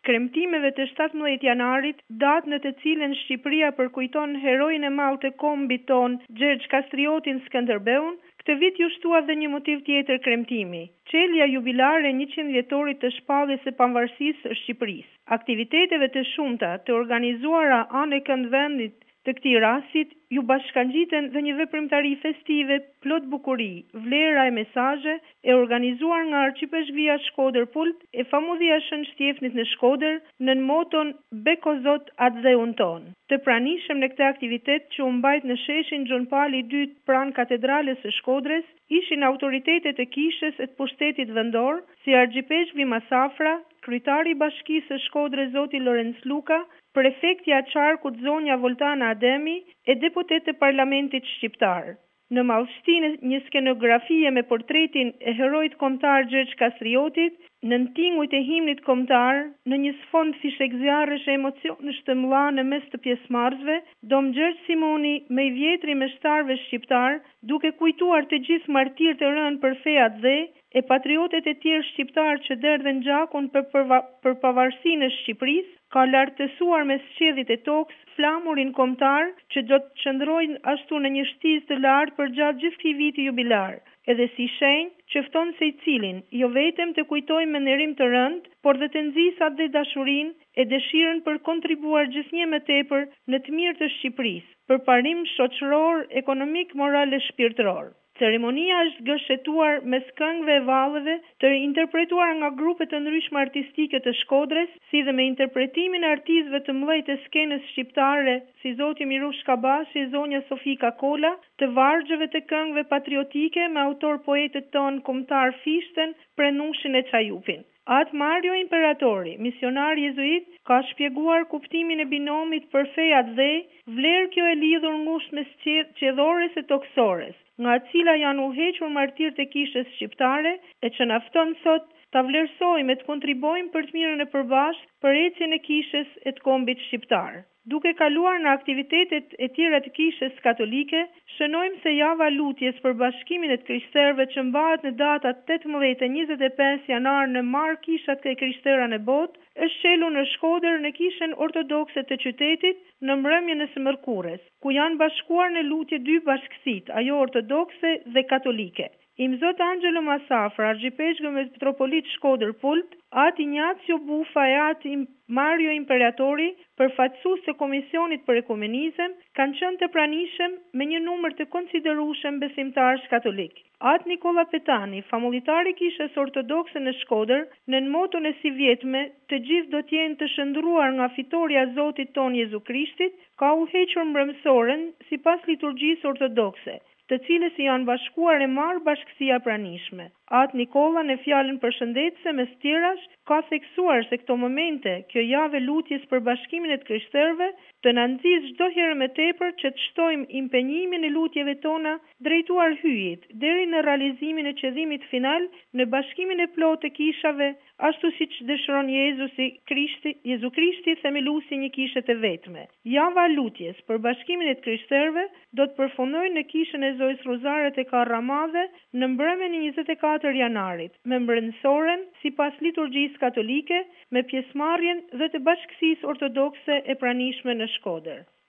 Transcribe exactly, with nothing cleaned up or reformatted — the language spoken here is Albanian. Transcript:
kremtimeve të shtatëmbëdhjetë janarit, datë në të cilën Shqipëria përkujton heroin e madh të kombit ton, Gjergj Kastriotin Skënderbeun, këtë vit ju shtua dhe një motiv tjetër kremtimi, çelja jubilare e njëqind vjetorit të shpalljes së pavarësisë së Shqipërisë. Aktiviteteve të shumta të organizuara anë e kënd vendit të këtij rastit ju bashkangjiten dhe një veprimtari festive plot bukuri, vlera e mesazhe e organizuar nga Arqipeshqvia Shkodër Pult e famudhia Shën Shtjefnit në Shkodër nën moton Beko Zot atë dheun ton. Të pranishëm në këtë aktivitet që u mbajt në sheshin Gjon Pali dy pranë katedrales së Shkodrës ishin autoritetet e kishës e të pushtetit vendor si Argjipeshqvi Masafra, kryetari i Bashkisë së Shkodrës zoti Lorenc Luka, prefektja e Qarkut zonja Voltana Ademi e deputet të Parlamentit Shqiptar. Në madhështinë një skenografie me portretin e heroit kombëtar Gjergj Kastriotit, në tingujt e himnit kombëtar, në një sfond fishekzjarrësh e emocionesh të mëdha në mes të pjesëmarrësve, Dom Gjergj Simoni, më i vjetri meshtarëve shqiptar, duke kujtuar të gjithë martirët e rënë për fe atë dhe e patriotet e tjerë shqiptar që derdhen gjakun për, për, për pavarësinë e Shqipërisë, ka lartësuar me sqedhjet e tokës flamurin kombëtar që do të qëndrojnë ashtu në një shtizë të lartë për gjatë gjithë këtij viti jubilar, edhe si shenjë që fton se i cilin jo vetëm të kujtojmë me nderim të rënd, por dhe të nxjisat dhe dashurinë e dëshirën për kontribuar gjithnjë më tepër në të mirë të Shqipërisë, për parim shoqëror, ekonomik, moral e shpirtëror. Ceremonia është gërshetuar mes këngëve e vallëve të interpretuar nga grupe të ndryshme artistike të Shkodrës, si dhe me interpretimin e artistëve të mëdhenj të skenës shqiptare, si zoti Mirush Kabashi e zonja Sofika Kola, të vargjeve të këngëve patriotike me autor poetët ton kombëtar Fishten, Prenushin e Çajupin. Atë Mario Imperatori, misionar jezuit, ka shpjeguar kuptimin e binomit për fe atë dhe, vlerë kjo e lidhur ngushtë mes qedhores e toksores, nga cila janë udhëhequr martirët e kishës shqiptare, e që na fton sot ta vlerësojmë e të kontribojmë për të mirën e përbashkët për ecjen e kishës e të kombit shqiptar. Duke kaluar në aktivitetet e tjera të kishës katolike, shënojmë se java lutjes për bashkimin e të krishterëve që mbahet në datat tetëmbëdhjetë e njëzet e pesë janar në marr kishat e krishtera në botë, është qelur në Shkodër në kishën ortodokse të qytetit në mbrëmjen e së mërkurës, ku janë bashkuar në lutje dy bashkësitë, ajo ortodokse dhe katolike. Imzot Angelo Masafra, Argjipeshqvi Metropolit Shkodër Pult, atë Ignacio Bufa e atë Mario Imperatori, përfaqësues të Komisionit për Ekumenizëm, kanë qenë të pranishëm me një numër të konsiderueshëm besimtarësh katolik. Atë Nikola Petani, famulitari i kishës ortodokse në Shkodër, në moton e si vjetme, të gjithë do të jenë të shndruar nga fitoria e Zotit ton Jezu Krishtit, ka udhëhequr mbrëmësorën sipas liturgjisë ortodokse, të cilës i janë bashkuar e marrë bashkësia pranishme. Atë Nikola në fjalën përshëndetëse mes tjerash ka theksuar se këto momente, kjo javë lutjes për bashkimin e të krishterëve, të na nxjisë çdo herë më tepër që të shtojmë impenjimin e lutjeve tona drejtuar hyjit deri në realizimin e qëllimit final në bashkimin e plotë të kishave, ashtu siç dëshiron Jezusi Krishti, Jezu Krishti, themeluesi një kishe të vetme. Java lutjes për bashkimin e të krishterëve do të përfundojë në kishën e Zojës Rozare te Karramadhe në mbrëmjen e njëzet e katër janarit, me mbrëmësoren sipas liturgjisë katolike, me pjesëmarrjen dhe të bashkësisë ortodokse e pranishme në Shkodër.